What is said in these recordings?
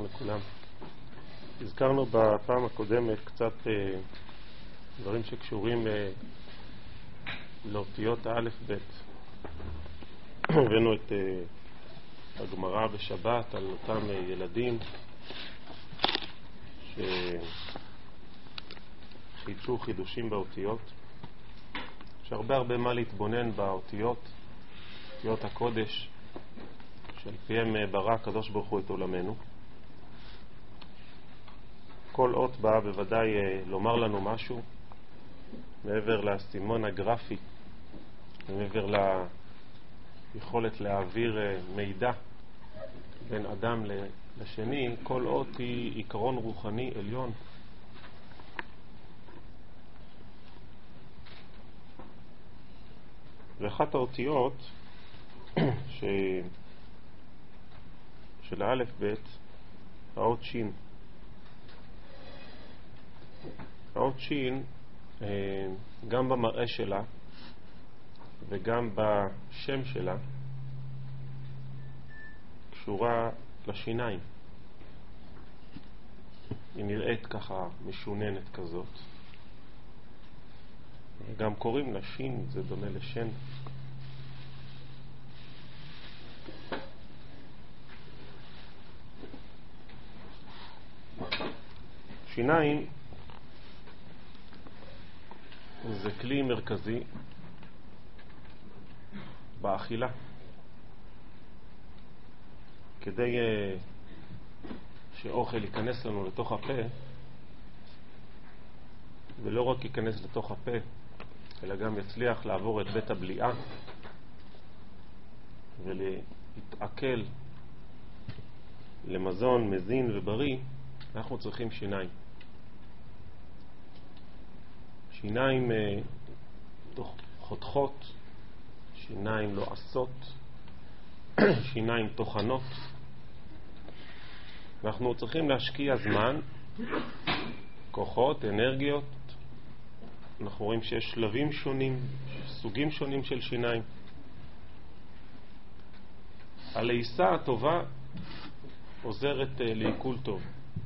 שלום לכולם. הזכרנו בפעם הקודמת קצת דברים שקשורים לאותיות האלף בית. הבאנו את הגמרא בשבת על אותם ילדים שחידשו חידושים באותיות. יש הרבה מה להתבונן באותיות, אותיות הקודש שעל פיהם ברא הקדוש ברוך הוא את עולמנו. כל אות באה בוודאי לומר לנו משהו מעבר לסימון הגרפי, מעבר ליכולת להעביר מידע בין אדם לשני. כל אות היא עיקרון רוחני עליון. ואחת האותיות של האלף בית, האות שין. האות שין גם במראה שלה וגם בשם שלה קשורה לשיניים. היא נראית ככה משוננת כזאת, גם קוראים לה שין, זה דומה לשן. שיניים זה כלי מרכזי באכילה. כדי שאוכל ייכנס לנו לתוך הפה, ולא רק ייכנס לתוך הפה, אלא גם יצליח לעבור את בית הבליעה ולהתעכל למזון מזין ובריא, אנחנו צריכים שיניים. שיניים חותכות, שיניים לועסות, שיניים תוכנות. אנחנו צריכים להשקיע זמן, כוחות, אנרגיות. אנחנו רואים שיש שלבים שונים, סוגים שונים של שיניים. הלעיסה הטובה עוזרת לעיכול טוב.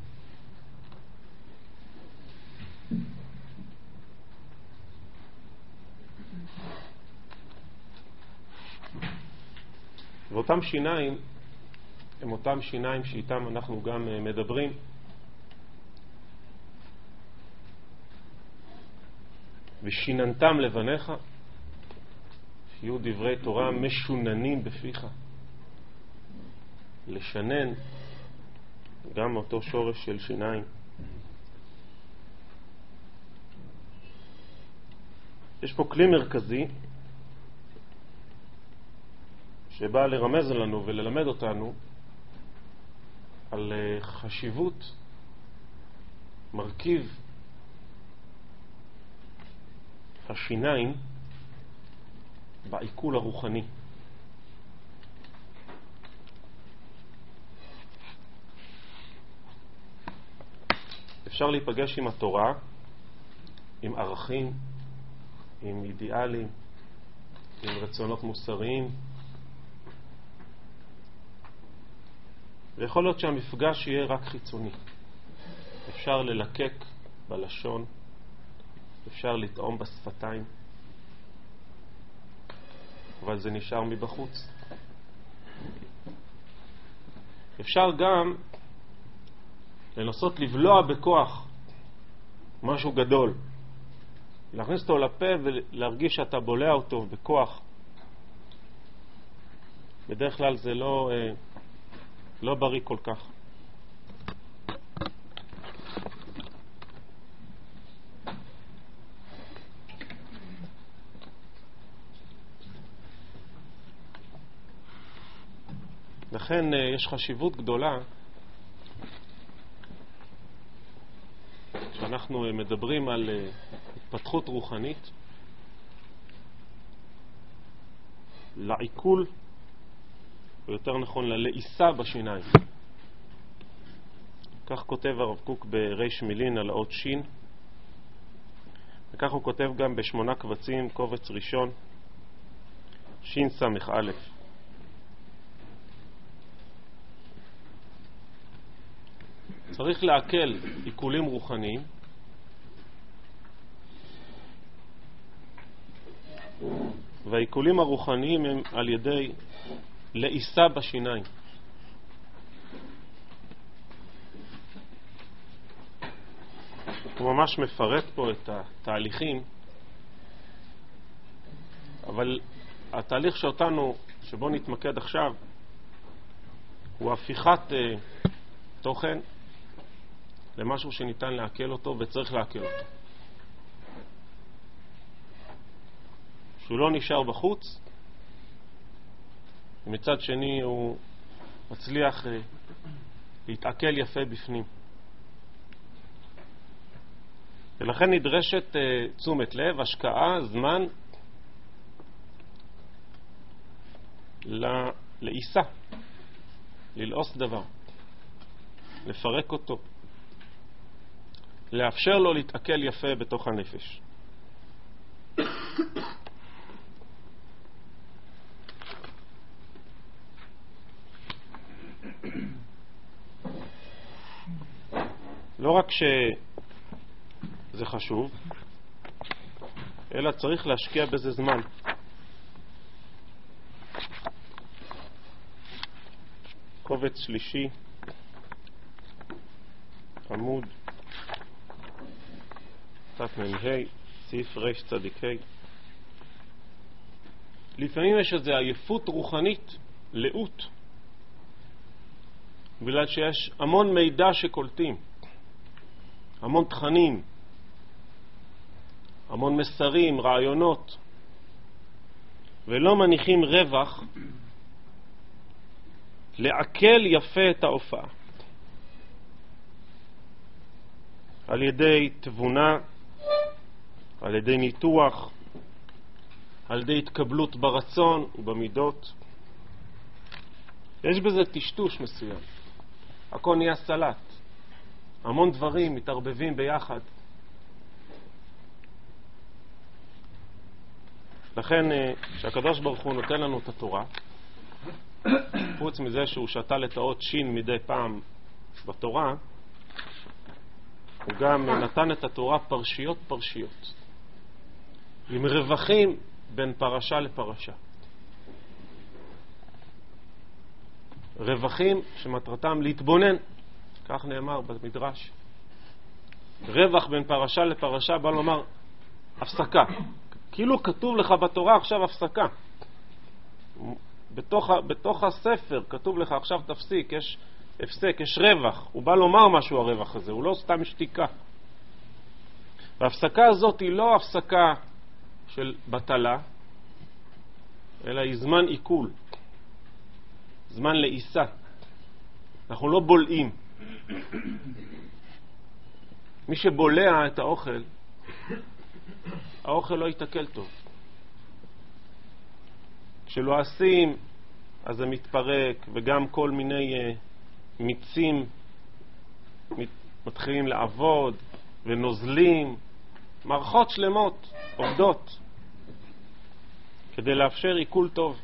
ואותם שיניים הם אותם שיניים שאיתם אנחנו גם מדברים. ושיננתם לבניך, שיהיו דברי תורה משוננים בפיך. לשנן גם אותו שורש של שיניים. יש פה כלי מרכזי שבא לרמז לנו וללמד אותנו על חשיבות מרכיב השיניים בעיכול הרוחני. אפשר להיפגש עם התורה, עם ערכים, עם אידיאלים, עם רצונות מוסריים, ויכול להיות שהמפגש יהיה רק חיצוני. אפשר ללקק בלשון, אפשר לטעום בשפתיים, אבל זה נשאר מבחוץ. אפשר גם לנסות לבלוע בכוח משהו גדול, להכניס אותו לפה ולהרגיש שאתה בולע אותו בכוח. בדרך כלל זה לא בריא כל כך. לכן יש חשיבות גדולה כשאנחנו מדברים על התפתחות רוחנית, לעיכול, או יותר נכון ללעיסה בשיניים. כך כותב הרב קוק בריש מילין על האות שין, וכך הוא כותב גם ב8 קבצים, קובץ ראשון, שין סמך א'. צריך לעכל עיקולים רוחניים, והעיקולים הרוחניים הם על ידי לעיסה בשיניים. הוא ממש מפרט פה את התהליכים, אבל התהליך שבו נתמקד עכשיו הוא הפיכת תוכן למשהו שניתן לעכל אותו וצריך לעכל אותו. שהוא לא נשאר בחוץ, ומצד שני הוא מצליח להתעכל יפה בפנים. ולכן נדרשת תשומת לב, השקעה, זמן לעיסה, ללעוס דבר, לפרק אותו, לאפשר לו להתעכל יפה בתוך הנפש. לא רק שזה חשוב, אלא צריך להשקיע בזה זמן. קובץ שלישי, עמוד תמ"ה, סעיף רצ"ה. לפעמים יש איזו עייפות רוחנית, לאות, בגלל שיש המון מידע שקולטים, המון תכנים, המון מסרים, רעיונות, ולא מניחים רווח לעכל יפה את ההופעה על ידי תבונה, על ידי ניתוח, על ידי התקבלות ברצון ובמידות. יש בזה טשטוש מסוים, הכל נהיה סלט, המון דברים מתערבבים ביחד. לכן שהקדוש ברוך הוא נותן לנו את התורה, חוץ מזה שהוא שתל את האות שין מדי פעם בתורה, הוא גם נתן את התורה פרשיות, עם רווחים בין פרשה לפרשה. רווחים שמטרתם להתבונן, כך נאמר במדרש. רווח בין פרשה לפרשה בא לומר הפסקה. כאילו כתוב לך בתורה עכשיו הפסקה. בתוך הספר כתוב לך עכשיו תפסיק, יש הפסק, יש רווח. הוא בא לומר משהו הרווח הזה, הוא לא סתם שתיקה. וההפסקה הזאת היא לא הפסקה של בטלה, אלא היא זמן עיכול, זמן לעיסה. אנחנו לא בולעים. מי שבולע את האוכל, האוכל לא יתעכל טוב. כשלועסים אז זה מתפרק, וגם כל מיני מיצים מתחילים לעבוד ונוזלים, מערכות שלמות עובדות כדי לאפשר עיכול טוב,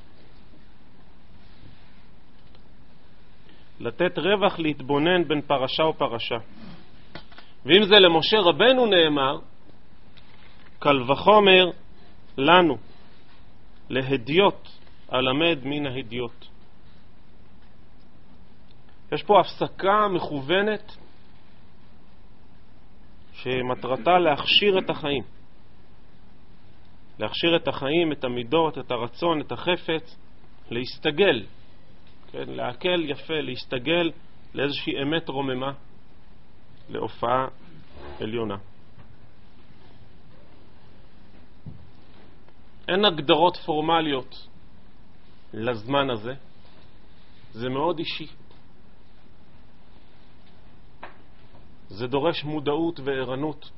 לתת רווח להתבונן בין פרשה ופרשה. ואם זה למשה רבנו נאמר, קל וחומר לנו להדיוט אלמד מן ההדיוט. יש פה הפסקה מכוונת שמטרתה להכשיר את החיים, להכשיר את החיים, את המידות, את הרצון, את החפץ, להסתגל, כן? להקל יפה, להסתגל לאיזושהי אמת רוממה, להופעה עליונה. אין הגדרות פורמליות לזמן הזה, זה מאוד אישי. זה דורש מודעות וערנות.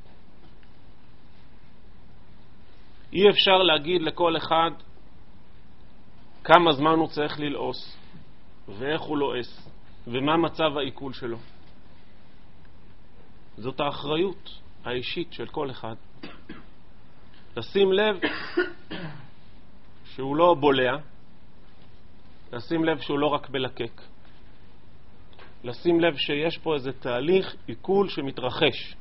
אי אפשר להגיד לכל אחד כמה זמן הוא צריך ללעוס, ואיך הוא לועס, ומה מצב העיכול שלו. זאת האחריות האישית של כל אחד. לשים לב שהוא לא בולע, לשים לב שהוא לא רק בלקק. לשים לב שיש פה איזה תהליך עיכול שמתרחש,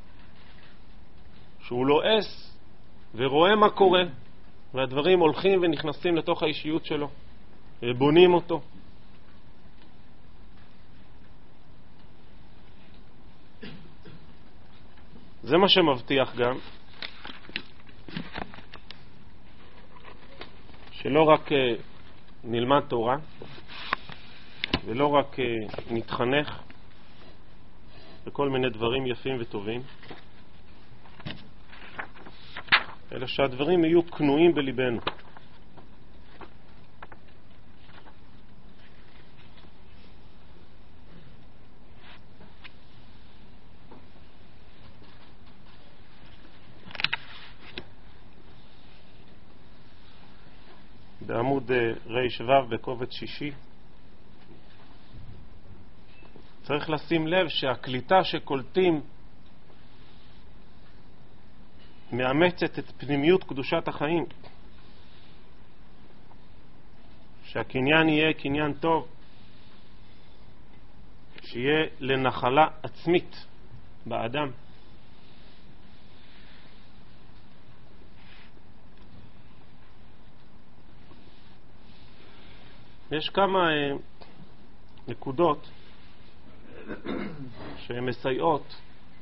שהוא לועס ורואה מה קורה, והדברים הולכים ונכנסים לתוך האישיות שלו ובונים אותו. זה מה שמבטיח גם שלא רק נלמד תורה ולא רק נתחנך בכל מיני דברים יפים וטובים, אלא שהדברים יהיו קנויים בליבנו. בעמוד ר' בקובץ שישי צריך לשים לב שהקליטה שקולטים מאמצת את פנימיות קדושת החיים, שהקניין יהיה קניין טוב, שיהיה לנחלה עצמית באדם. יש כמה נקודות שהן מסייעות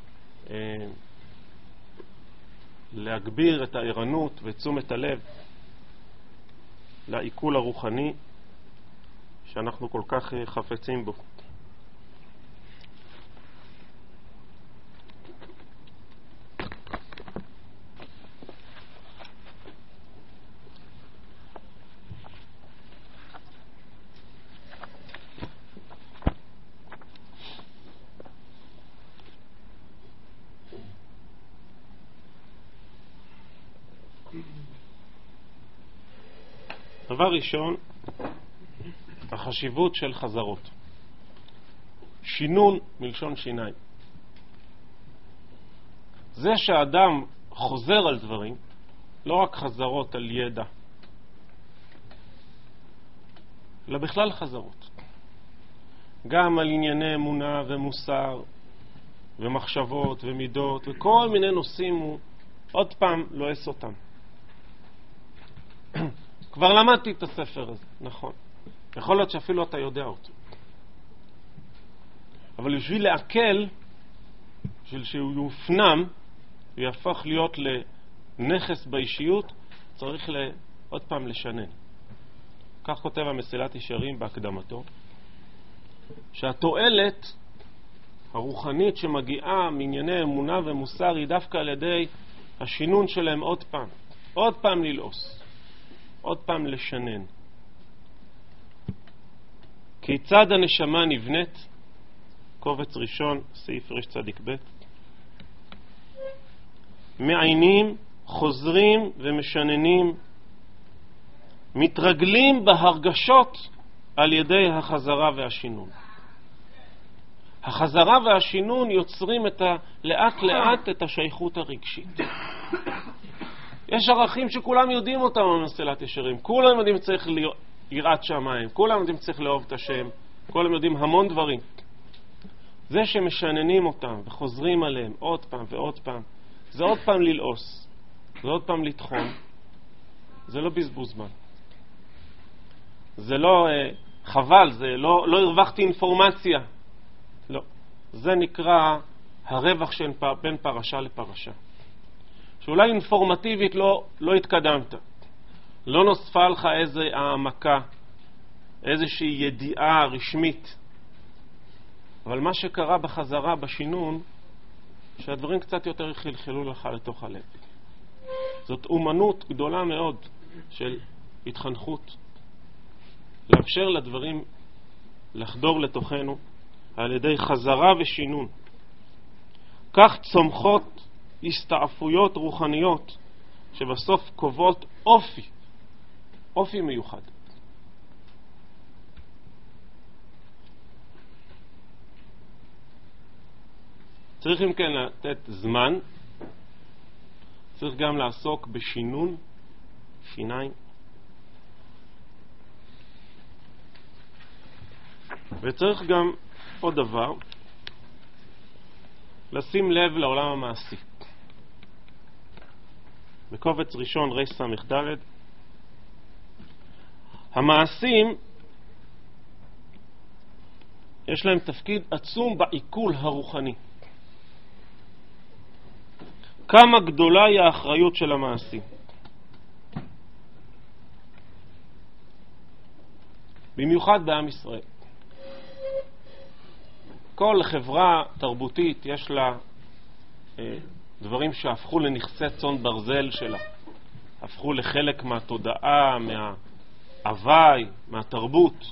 להגביר את הערנות ותשומת הלב לעיכול הרוחני שאנחנו כל כך חפצים בו. דבר ראשון, החשיבות של חזרות. שינון מלשון שיניים. זה שהאדם חוזר על דברים, לא רק חזרות על ידע, אלא בכלל חזרות. גם על ענייני אמונה ומוסר ומחשבות ומידות וכל מיני נושאים, הוא עוד פעם לועס אותם. כבר למדתי את הספר הזה, נכון. יכול להיות שאפילו אתה יודע אותו. אבל בשביל להקל, בשביל שהוא יופנם ויהפך להיות לנכס באישיות, צריך עוד פעם לשנן. כך כותב המסילת ישרים בהקדמתו, שהתועלת הרוחנית שמגיעה מענייני אמונה ומוסר היא דווקא על ידי השינון שלהם עוד פעם ללעוס. עוד פעם לשנן. כיצד הנשמה נבנית? קובץ ראשון, סעיף רצ"ב. מעיינים, חוזרים ומשננים, מתרגלים בהרגשות על ידי החזרה והשינון. החזרה והשינון יוצרים לאט לאט את השייכות הרגשית. יש ערכים שכולם יודעים אותם במסילת ישרים. כולם יודעים צריך יראת שמיים, כולם יודעים צריך לאהוב את השם, כולם יודעים המון דברים. זה שמשננים אותם וחוזרים עליהם עוד פעם ועוד פעם, זה עוד פעם ללעוס, זה עוד פעם לתחום, זה לא בזבוז זמן. זה לא חבל, זה לא הרווחתי אינפורמציה. לא. זה נקרא הרווח בין פרשה לפרשה. שאולי אינפורמטיבית לא התקדמת. לא נוספה לך איזו העמקה, איזושהי ידיעה רשמית. אבל מה שקרה בחזרה, בשינון, שהדברים קצת יותר חלחלו לך לתוך הלב. זאת אומנות גדולה מאוד של התחנכות. לאפשר לדברים לחדור לתוכנו על ידי חזרה ושינון. כך צומחות הסתעפויות רוחניות שבסוף קובעות אופי מיוחד. צריך אם כן לתת זמן, צריך גם לעסוק בשינון, שיניים, וצריך גם עוד דבר, לשים לב לעולם המעשי. בקובץ ראשון רס"ד, המעשים יש להם תפקיד עצום בעיכול הרוחני. כמה גדולה היא האחריות של המעשים. במיוחד בעם ישראל. כל חברה תרבותית יש לה דברים שהפכו לנכסי צאן ברזל שלה. הפכו לחלק מהתודעה, מההווי, מהתרבות.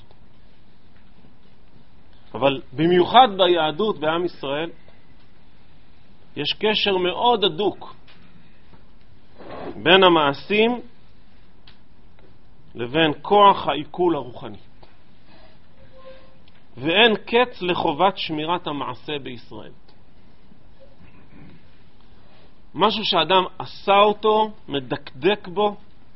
אבל במיוחד ביהדות בעם ישראל יש קשר מאוד הדוק בין המעשים לבין כוח העיכול הרוחני. ואין קץ לחובת שמירת המעשה בישראל. משהו שאדם עשה אותו, מדקדק בו,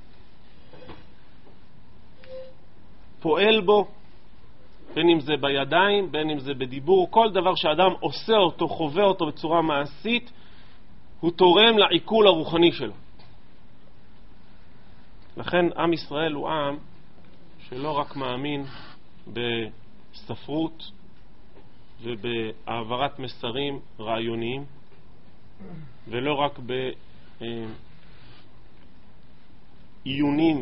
פועל בו, בין אם זה בידיים, בין אם זה בדיבור, כל דבר שאדם עושה אותו, חווה אותו בצורה מעשית, הוא תורם לעיכול הרוחני שלו. לכן עם ישראל הוא עם שלא רק מאמין בספרות ובהעברת מסרים רעיוניים, ולא רק בעיונים.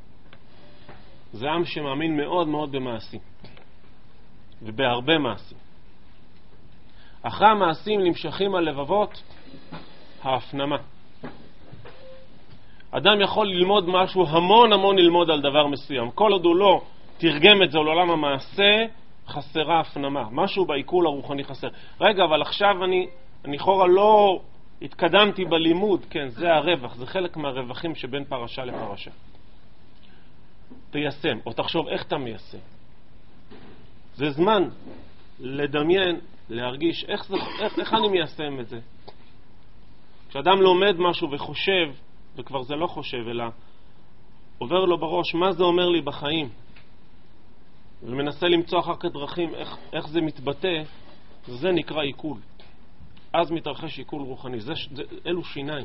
זה עם שמאמין מאוד מאוד במעשים, ובהרבה מעשים. אחרי המעשים נמשכים הלבבות, ההפנמה. אדם יכול ללמוד משהו, המון ללמוד על דבר מסוים. כל עוד הוא לא תרגם את זה לעולם המעשה, חסרה הפנמה. משהו בעיכול הרוחני חסר. רגע, אבל עכשיו אני חורה לא התקדמתי בלימוד. כן, זה הרווח, זה חלק מהרווחים שבין פרשה לפרשה. תיישם, או תחשוב איך אתה מיישם. זה זמן לדמיין, להרגיש איך אני מיישם את זה. כשאדם לומד משהו וחושב, וכבר זה לא חושב, אלא עובר לו בראש מה זה אומר לי בחיים, ומנסה למצוא אחר כך דרכים איך זה מתבטא, זה נקרא עיכול. אז מתרחש עיכול רוחני. אלו שיניים.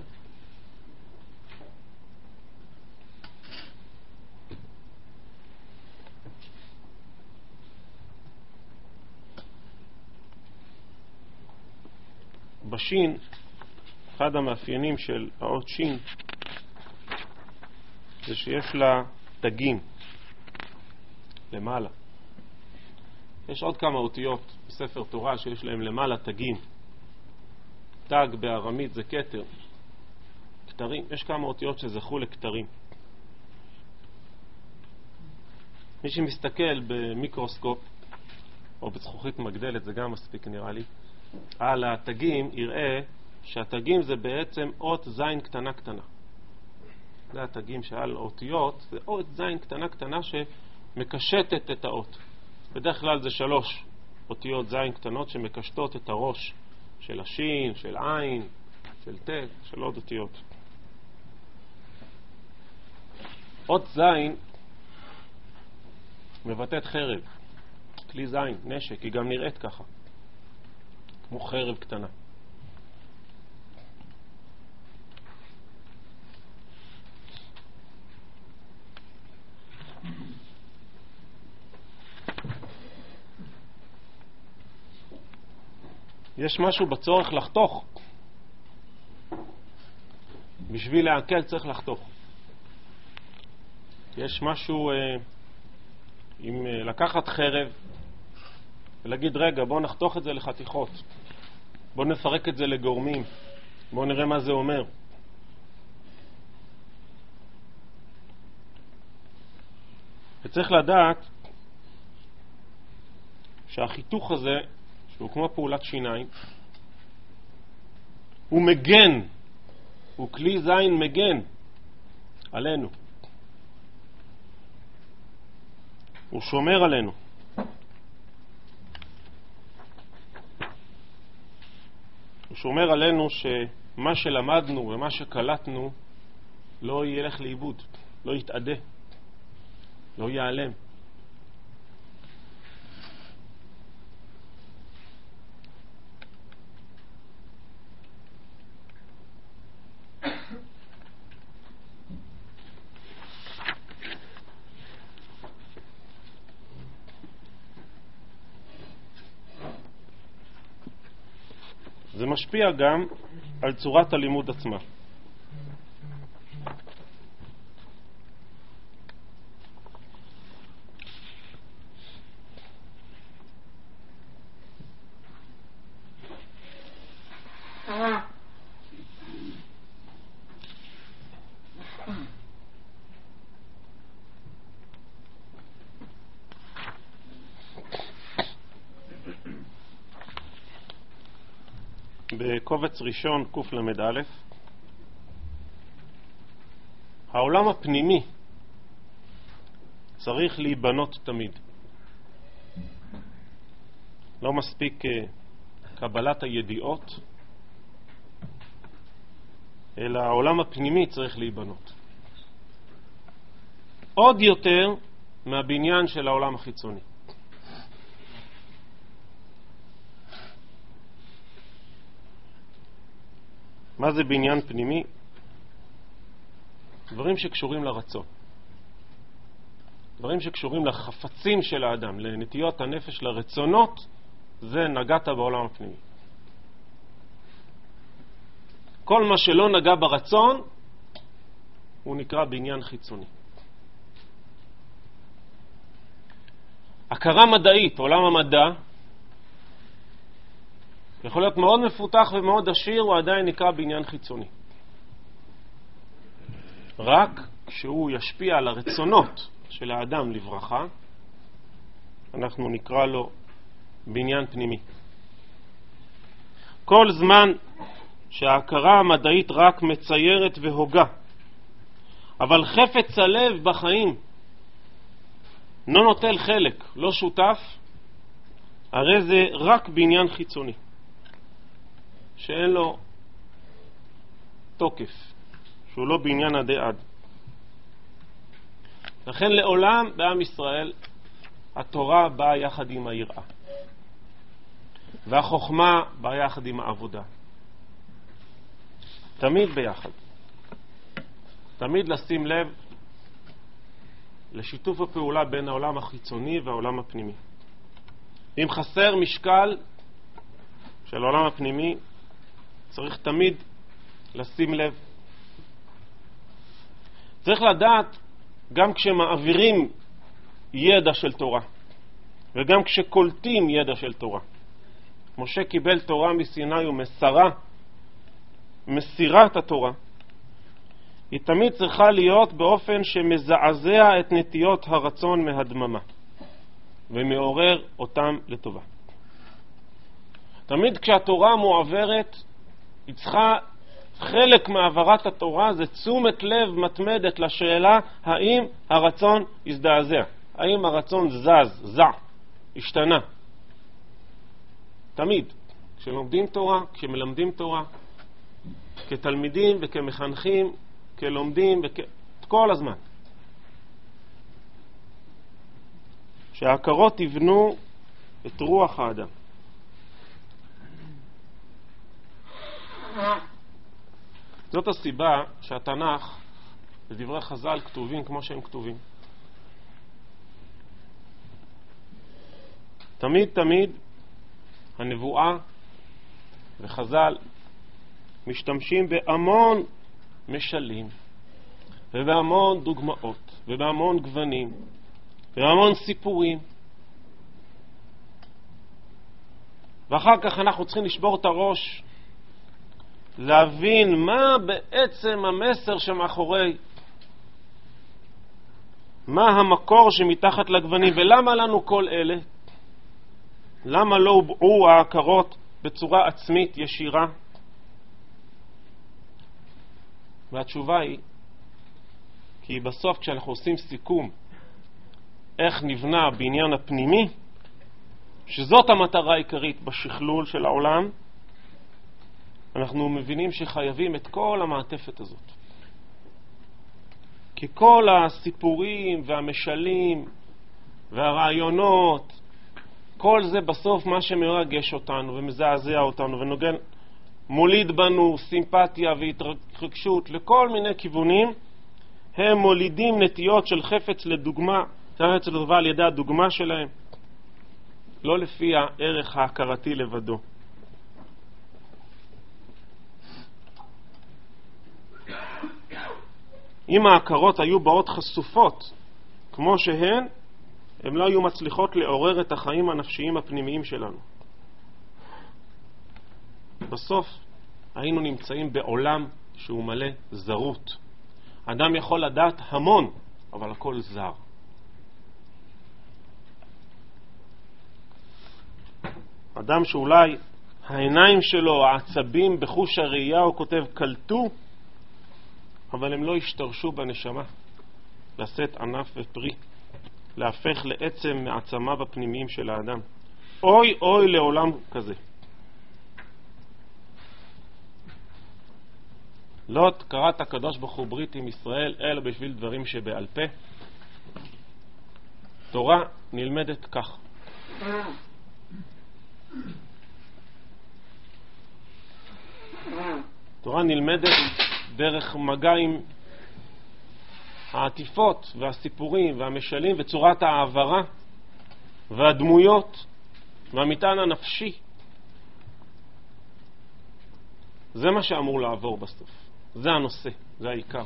בשין, אחד המאפיינים של האות שין זה שיש לה תגים למעלה. יש עוד כמה אותיות בספר תורה שיש להם למעלה תגים. תג בארמית זה כתר, כתרים. יש כמה אותיות שזכו לכתרים. מי שמסתכל במיקרוסקופ או בזכוכית מגדלת, זה גם מספיק נראה לי, על התגים יראה שהתגים זה בעצם אות זין קטנה קטנה. זה התגים שעל אותיות, זה אות זין קטנה קטנה שמקשטת את האות. בדרך כלל זה 3 אותיות זין קטנות שמקשטות את הראש של השין, של עין, של ת', של עוד אותיות. אות זין מבטאת חרב, כלי זין, נשק, היא גם נראית ככה, כמו חרב קטנה. יש משהו בצורך לחתוך. בשביל להקל צריך לחתוך. יש משהו אם לקחת חרב ולהגיד רגע בוא נחתוך את זה לחתיכות, בוא נפרק את זה לגורמים, בוא נראה מה זה אומר. וצריך לדעת שהחיתוך הזה שהוא כמו פעולת שיניים, הוא מגן, הוא כלי זין מגן עלינו, הוא שומר עלינו. הוא שומר עלינו שמה שלמדנו ומה שקלטנו לא ילך לאיבוד, לא יתעדה, לא ייעלם. זה משפיע גם על צורת הלימוד עצמה. בקובץ ראשון קל"א, העולם הפנימי צריך להיבנות תמיד. לא מספיק קבלת הידיעות, אלא העולם הפנימי צריך להיבנות. עוד יותר מהבניין של העולם החיצוני. מה זה בניין פנימי? דברים שקשורים לרצון. דברים שקשורים לחפצים של האדם, לנטיות הנפש, לרצונות, זה נגעת בעולם הפנימי. כל מה שלא נגע ברצון, הוא נקרא בניין חיצוני. הכרה מדעית, עולם המדע, יכול להיות מאוד מפותח ומאוד עשיר, הוא עדיין נקרא בניין חיצוני. רק כשהוא ישפיע על הרצונות של האדם לברכה, אנחנו נקרא לו בניין פנימי. כל זמן שההכרה המדעית רק מציירת והוגה, אבל חפץ הלב בחיים לא נוטל חלק, לא שותף, הרי זה רק בניין חיצוני, שאין לו תוקף, שהוא לא בניין עדי עד. לכן לעולם בעם ישראל התורה באה יחד עם היראה, והחוכמה באה יחד עם העבודה. תמיד ביחד. תמיד לשים לב לשיתוף הפעולה בין העולם החיצוני והעולם הפנימי. אם חסר משקל של העולם הפנימי, צריך תמיד לשים לב. צריך לדעת גם כשמעבירים ידע של תורה, וגם כשקולטים ידע של תורה. משה קיבל תורה מסיני ומסרה, מסירת התורה, היא תמיד צריכה להיות באופן שמזעזע את נטיות הרצון מהדממה, ומעורר אותם לטובה. תמיד כשהתורה מועברת, היא צריכה, חלק מעברת התורה זה תשומת לב מתמדת לשאלה האם הרצון הזדעזע, האם הרצון זע, השתנה. תמיד, כשלומדים תורה, כשמלמדים תורה, כתלמידים וכמחנכים, כלומדים, כל הזמן. שההכרות יבנו את רוח האדם. זאת הסיבה שהתנ"ך ודברי חז"ל כתובים כמו שהם כתובים. תמיד הנבואה וחז"ל משתמשים בהמון משלים ובהמון דוגמאות ובהמון גוונים ובהמון סיפורים, ואחר כך אנחנו צריכים לשבור את הראש להבין מה בעצם המסר שמאחורי, מה המקור שמתחת לגוונים, ולמה לנו כל אלה, למה לא הובעו ההכרות בצורה עצמית ישירה. והתשובה היא כי בסוף כשאנחנו עושים סיכום איך נבנה הבניין הפנימי, שזאת המטרה העיקרית בשכלול של העולם, אנחנו מבינים שחייבים את כל המעטפת הזאת. כי כל הסיפורים והמשלים והרעיונות, כל זה בסוף מה שמרגש אותנו ומזעזע אותנו ונוגן, מוליד בנו סימפתיה והתרגשות לכל מיני כיוונים, הם מולידים נטיות של חפץ לדוגמה, חפץ לדוגמה על ידי הדוגמה שלהם, לא לפי הערך ההכרתי לבדו. אם ההכרות היו באות חשופות כמו שהן, הן לא היו מצליחות לעורר את החיים הנפשיים הפנימיים שלנו. בסוף היינו נמצאים בעולם שהוא מלא זרות. אדם יכול לדעת המון, אבל הכל זר. אדם שאולי העיניים שלו, העצבים בחוש הראייה, הוא כותב, קלטו, אבל הם לא השתרשו בנשמה, לשאת ענף ופרי, להפך לעצם מעצמה בפנימיים של האדם. אוי אוי לעולם כזה. לא קראת הקדוש ברוך הוא ברית עם ישראל אלא בשביל דברים שבעל פה. תורה נלמדת כך. תורה נלמדת דרך מגע עם העטיפות והסיפורים והמשלים וצורת העברה והדמויות והמטען הנפשי. זה מה שאמור לעבור בסוף. זה הנושא, זה העיקר.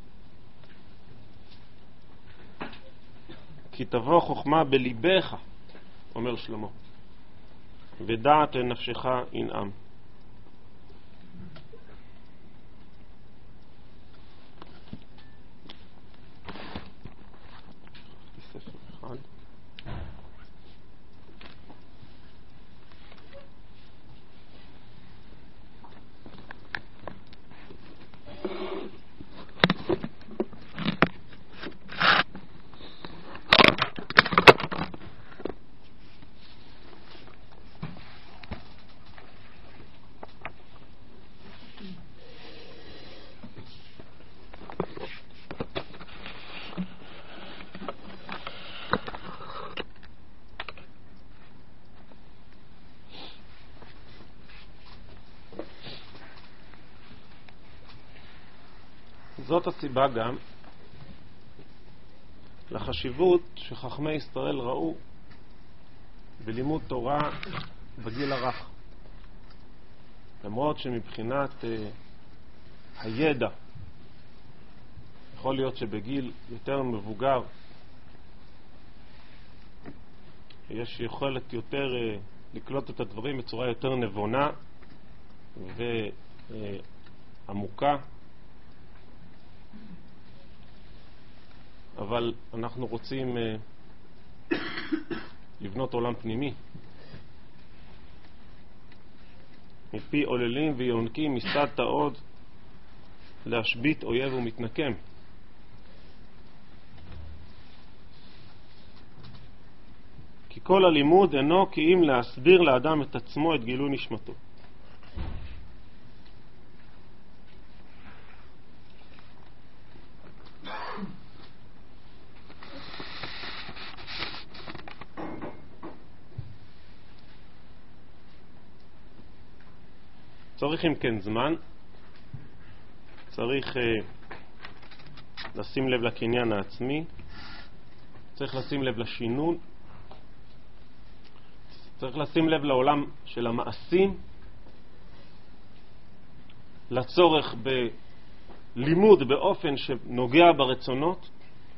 כי תבוא חוכמה בליבך, אומר שלמה, ודעת לנפשך ינעם. זאת הסיבה גם לחשיבות שחכמי ישראל ראו בלימוד תורה בגיל הרך. למרות שמבחינת הידע יכול להיות שבגיל יותר מבוגר יש יכולת יותר לקלוט את הדברים בצורה יותר נבונה ועמוקה, אבל אנחנו רוצים לבנות עולם פנימי. מפי עוללים ויונקים מסדת עוד להשבית אויב ומתנקם. כי כל הלימוד אינו כי אם להסביר לאדם את עצמו, את גילוי נשמתו. צריך אם כן זמן, צריך לשים לב לקניין העצמי, צריך לשים לב לשינון, צריך לשים לב לעולם של המעשים, לצורך בלימוד באופן שנוגע ברצונות,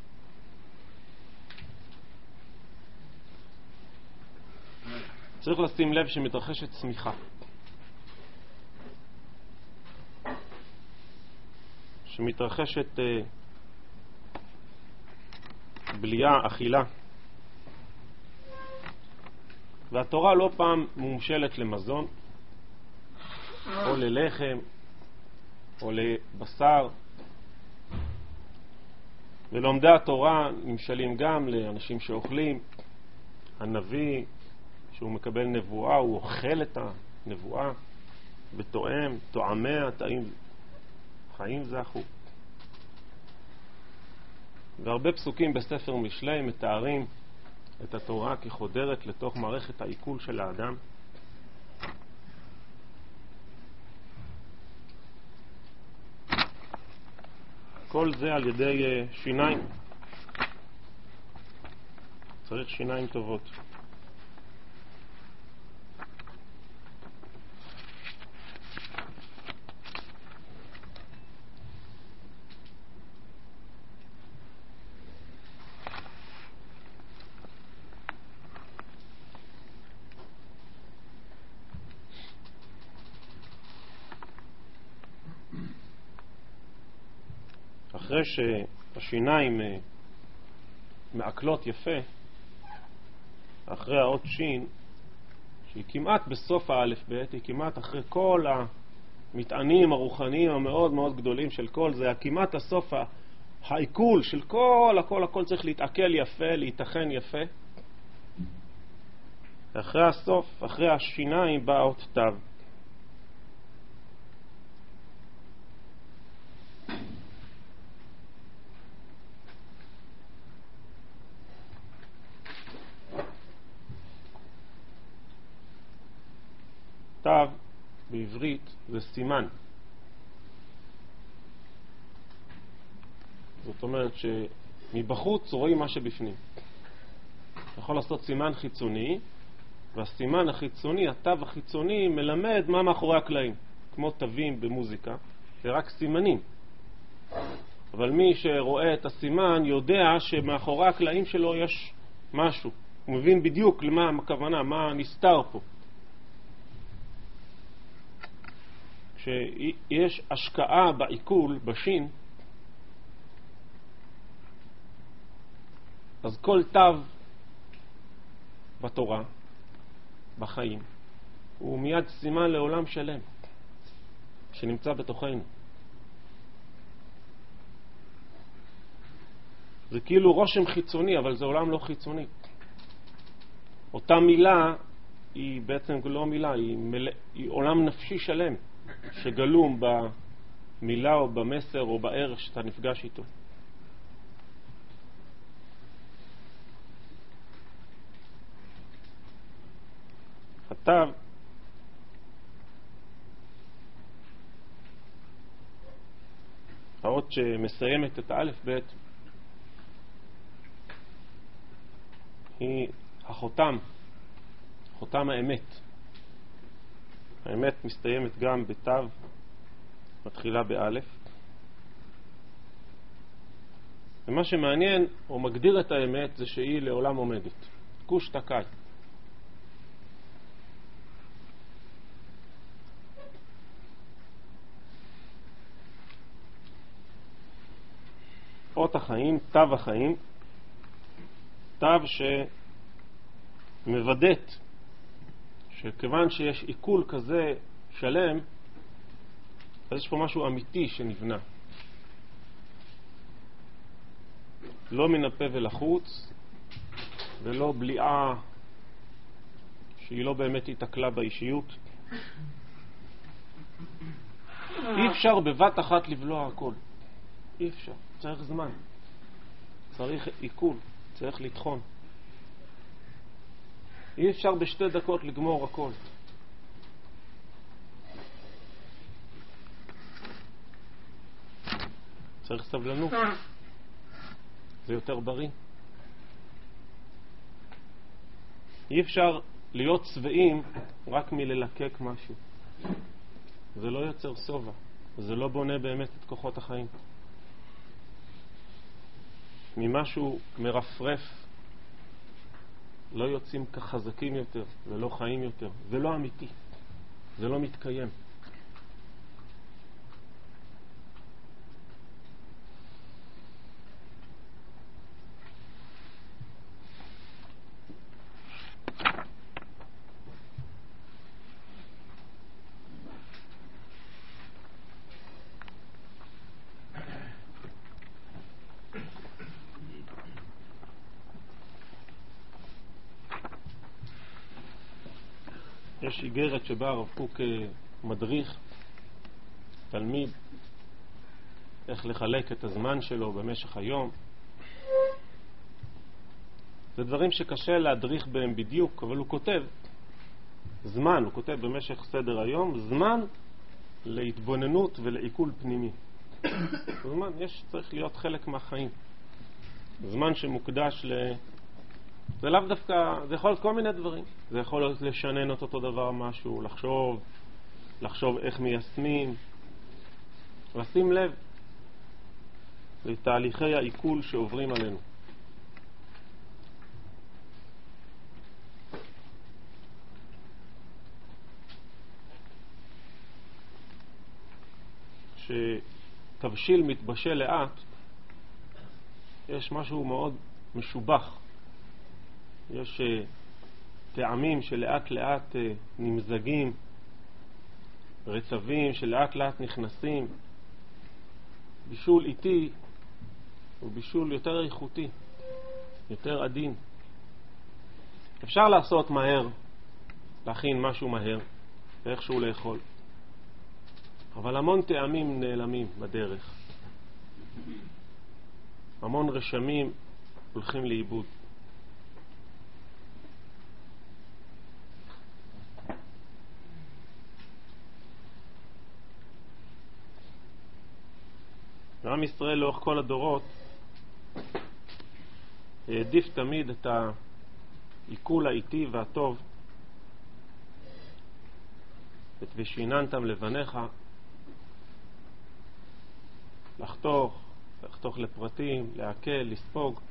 צריך לשים לב שמתרחשת צמיחה, שמתרחשת בליעה, אכילה. והתורה לא פעם מומשלת למזון, או ללחם, או לבשר. ולומדי התורה נמשלים גם לאנשים שאוכלים. הנביא, שהוא מקבל נבואה, הוא אוכל את הנבואה, ותואם, תואמיה, תאים חיים זכו. והרבה פסוקים בספר משלי מתארים את התורה כחודרת לתוך מערכת העיכול של האדם. כל זה על ידי שיניים. צריך שיניים טובות. אחרי שהשיניים מעכלות יפה, אחרי האות שין, שהיא כמעט בסוף האלף בית, היא כמעט אחרי כל המטענים הרוחניים המאוד מאוד גדולים של כל זה, כמעט הסוף העיכול של הכל צריך להתעכל יפה, להתאחן יפה. אחרי הסוף, אחרי השיניים, באה אות תו. תו בעברית זה סימן. זאת אומרת שמבחוץ רואים מה שבפנים. אתה יכול לעשות סימן חיצוני, והסימן החיצוני, התו החיצוני, מלמד מה מאחורי הקלעים. כמו תווים במוזיקה, זה רק סימנים. אבל מי שרואה את הסימן יודע שמאחורי הקלעים שלו יש משהו. הוא מבין בדיוק למה הכוונה, מה נסתר פה. כשיש השקעה בעיכול, בשין, אז כל תו בתורה, בחיים, הוא מיד סימן לעולם שלם שנמצא בתוכנו. זה כאילו רושם חיצוני, אבל זה עולם לא חיצוני. אותה מילה היא בעצם לא מילה, היא עולם נפשי שלם שגלום במילה או במסר או בערך שאתה נפגש איתו. התו האות שמסיימת את האלף בית היא החותם, חותם האמת. האמת מסתיימת גם בתו, מתחילה באלף. ומה שמעניין או מגדיר את האמת זה שהיא לעולם עומדת. קוש תקאי. אות החיים, תו החיים, תו שמוודאת שכיוון שיש עיכול כזה שלם, אז יש פה משהו אמיתי שנבנה. לא מן הפה ולחוץ, ולא בליעה שהיא לא באמת התעכלה באישיות. אי אפשר בבת אחת לבלוע הכל. אי אפשר. צריך זמן. צריך עיכול. צריך לטחון. אי אפשר בשתי דקות לגמור הכל. צריך סבלנות. זה יותר בריא. אי אפשר להיות צבעים רק מללקק משהו. זה לא יוצר סובה. זה לא בונה באמת את כוחות החיים. ממשהו מרפרף לא יוצאים כחזקים יותר ולא חיים יותר. זה לא אמיתי. זה לא מתקיים. יש איגרת שבה הרב קוק מדריך תלמיד איך לחלק את הזמן שלו במשך היום. זה דברים שקשה להדריך בהם בדיוק, אבל הוא כותב זמן, הוא כותב במשך סדר היום זמן להתבוננות ולעיכול פנימי. זמן צריך להיות חלק מהחיים. זמן שמוקדש זה לאו דווקא, זה יכול להיות כל מיני דברים. זה יכול להיות לשנן את אותו דבר משהו, לחשוב איך מיישמים, לשים לב לתהליכי העיכול שעוברים עלינו. שתבשיל מתבשל לאט, יש משהו מאוד משובח. יש טעמים שלאט לאט נמזגים, רצבים שלאט לאט נכנסים. בישול איטי הוא בישול יותר איכותי, יותר עדין. אפשר לעשות מהר, להכין משהו מהר, ואיכשהו לאכול. אבל המון טעמים נעלמים בדרך. המון רשמים הולכים לאיבוד. עם ישראל לאורך כל הדורות העדיף תמיד את העיכול האיטי והטוב, את ושיננתם לבניך, לחתוך לפרטים, להקל, לספוג.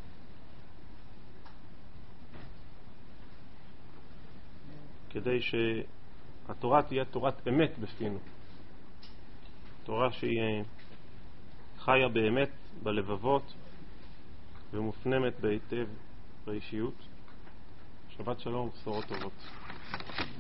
כדי שהתורה תהיה תורת אמת בפינו. תורה שהיא חיה באמת בלבבות ומופנמת בהיטב באישיות. שבת שלום ובשורות טובות.